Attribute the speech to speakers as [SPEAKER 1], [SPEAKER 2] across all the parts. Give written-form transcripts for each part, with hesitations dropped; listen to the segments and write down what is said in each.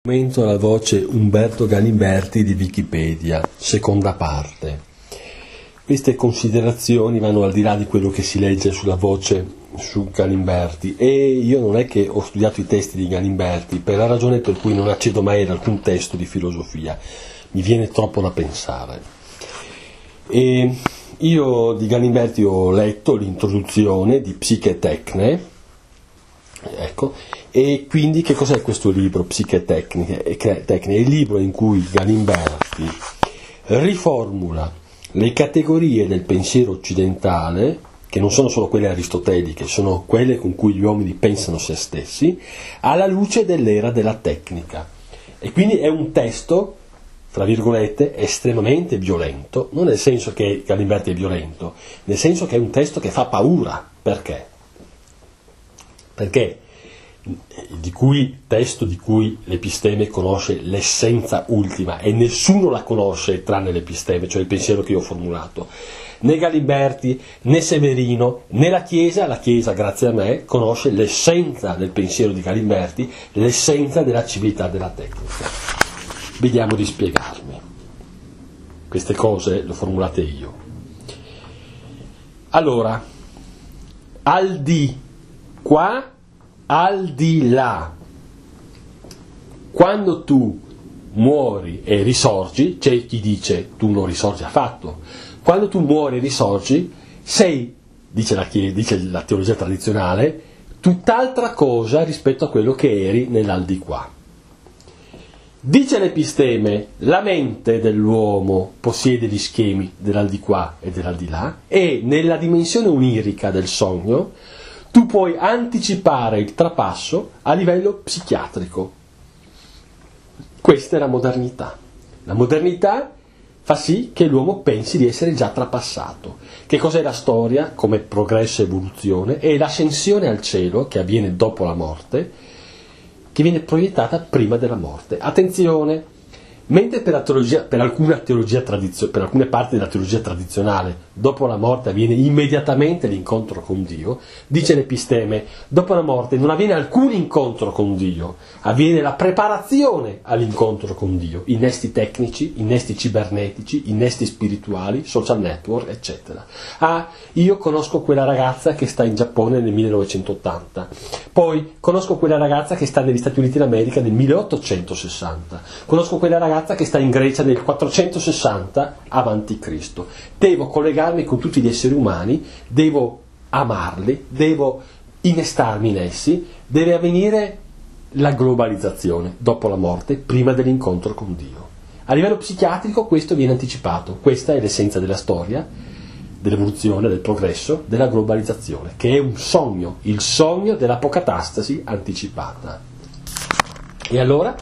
[SPEAKER 1] Commento alla voce Umberto Galimberti di Wikipedia, seconda parte. Queste considerazioni vanno al di là di quello che si legge sulla voce su Galimberti, e io non è che ho studiato i testi di Galimberti per la ragione per cui non accedo mai ad alcun testo di filosofia, mi viene troppo da pensare. E io di Galimberti ho letto l'introduzione di Psiche Tecne, ecco, e quindi che cos'è questo libro Psiche Tecne? È il libro in cui Galimberti riformula le categorie del pensiero occidentale, che non sono solo quelle aristoteliche, sono quelle con cui gli uomini pensano se stessi, alla luce dell'era della tecnica. E quindi è un testo, tra virgolette, estremamente violento, non nel senso che Galimberti è violento, nel senso che è un testo che fa paura. Perché? Perché testo di cui l'Episteme conosce l'essenza ultima, e nessuno la conosce tranne l'Episteme, cioè il pensiero che io ho formulato. Né Galimberti, né Severino, né la Chiesa grazie a me conosce l'essenza del pensiero di Galimberti, l'essenza della civiltà della tecnica. Vediamo di spiegarmi. Queste cose le ho formulate io. Allora, al di qua, al di là. Quando tu muori e risorgi, c'è chi dice tu non risorgi affatto. Quando tu muori e risorgi, sei, dice la teologia tradizionale, tutt'altra cosa rispetto a quello che eri nell'aldilà. Dice l'Episteme, la mente dell'uomo possiede gli schemi dell'aldilà e dell'aldilà, e nella dimensione onirica del sogno tu puoi anticipare il trapasso a livello psichiatrico. Questa è la modernità. La modernità fa sì che l'uomo pensi di essere già trapassato. Che cos'è la storia come progresso e evoluzione? È l'ascensione al cielo che avviene dopo la morte, che viene proiettata prima della morte. Attenzione! Mentre per alcune parti della teologia tradizionale dopo la morte avviene immediatamente l'incontro con Dio, dice l'Episteme, dopo la morte non avviene alcun incontro con Dio, avviene la preparazione all'incontro con Dio, innesti tecnici, innesti cibernetici, innesti spirituali, social network, eccetera. Io conosco quella ragazza che sta in Giappone nel 1980, poi conosco quella ragazza che sta negli Stati Uniti d'America nel 1860, conosco quella ragazza che sta in Grecia nel 460 avanti Cristo. Devo collegarmi con tutti gli esseri umani, devo amarli, devo innestarmi in essi, deve avvenire la globalizzazione dopo la morte, prima dell'incontro con Dio. A livello psichiatrico questo viene anticipato, questa è l'essenza della storia, dell'evoluzione, del progresso, della globalizzazione, che è un sogno, il sogno dell'apocatastasi anticipata. E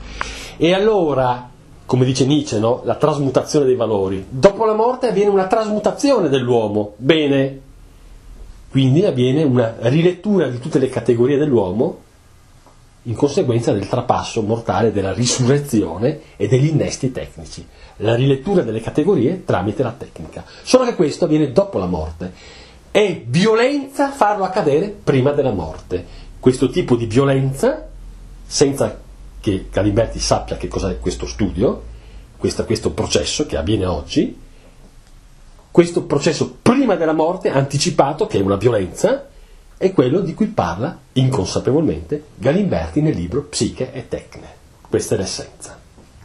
[SPEAKER 1] allora, come dice Nietzsche, no? La trasmutazione dei valori. Dopo la morte avviene una trasmutazione dell'uomo. Bene, quindi avviene una rilettura di tutte le categorie dell'uomo in conseguenza del trapasso mortale, della risurrezione e degli innesti tecnici. La rilettura delle categorie tramite la tecnica. Solo che questo avviene dopo la morte. È violenza farlo accadere prima della morte. Questo tipo di violenza, senza che Galimberti sappia che cos'è questo studio, questo processo che avviene oggi, questo processo prima della morte, anticipato, che è una violenza, è quello di cui parla inconsapevolmente Galimberti nel libro Psiche e Tecne. Questa è l'essenza.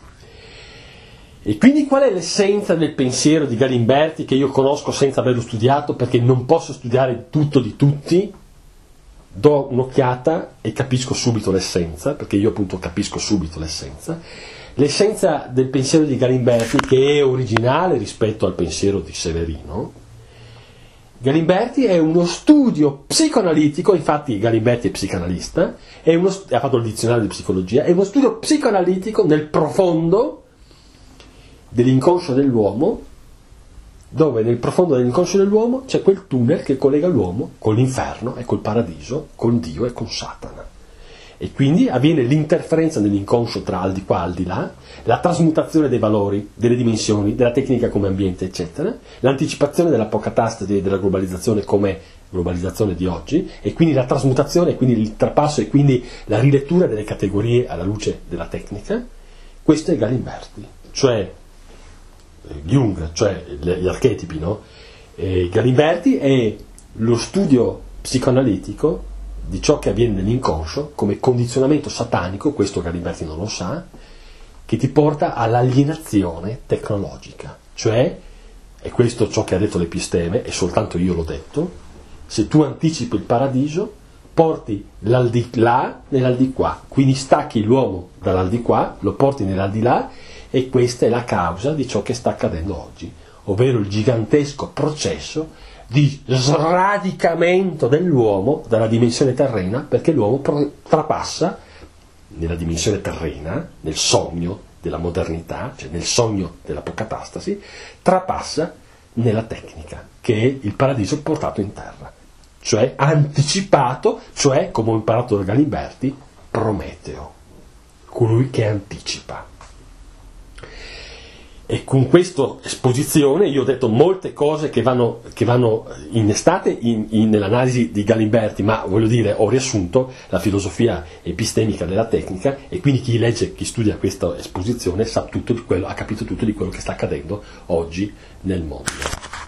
[SPEAKER 1] E quindi qual è l'essenza del pensiero di Galimberti che io conosco senza averlo studiato, perché non posso studiare tutto di tutti? Do un'occhiata e capisco subito l'essenza, perché io appunto capisco subito l'essenza. L'essenza del pensiero di Galimberti, che è originale rispetto al pensiero di Severino. Galimberti è uno studio psicoanalitico, infatti Galimberti è psicanalista, ha fatto il dizionario di psicologia, è uno studio psicoanalitico nel profondo dell'inconscio dell'uomo, dove nel profondo dell'inconscio dell'uomo c'è quel tunnel che collega l'uomo con l'inferno e col paradiso, con Dio e con Satana. E quindi avviene l'interferenza nell'inconscio tra al di qua e al di là, la trasmutazione dei valori, delle dimensioni, della tecnica come ambiente, eccetera, l'anticipazione dell'apocatastasi della globalizzazione come globalizzazione di oggi, e quindi la trasmutazione, e quindi il trapasso, e quindi la rilettura delle categorie alla luce della tecnica. Questo è Galimberti, cioè Jung, cioè gli archetipi, no? Galimberti è lo studio psicoanalitico di ciò che avviene nell'inconscio come condizionamento satanico, questo Galimberti non lo sa, che ti porta all'alienazione tecnologica, cioè, e questo ciò che ha detto l'Episteme, e soltanto io l'ho detto, se tu anticipi il paradiso, porti l'aldilà nell'aldilà, quindi stacchi l'uomo dall'aldilà, lo porti nell'aldilà, e questa è la causa di ciò che sta accadendo oggi, ovvero il gigantesco processo di sradicamento dell'uomo dalla dimensione terrena, perché l'uomo trapassa nella dimensione terrena, nel sogno della modernità, cioè nel sogno dell'apocatastasi, trapassa nella tecnica, che è il paradiso portato in terra, cioè anticipato, cioè, come ho imparato da Galimberti, Prometeo, colui che anticipa. E con questa esposizione io ho detto molte cose che vanno innestate nell'analisi di Galimberti, ma voglio dire, ho riassunto la filosofia epistemica della tecnica, e quindi chi legge, chi studia questa esposizione sa tutto di quello, ha capito tutto di quello che sta accadendo oggi nel mondo.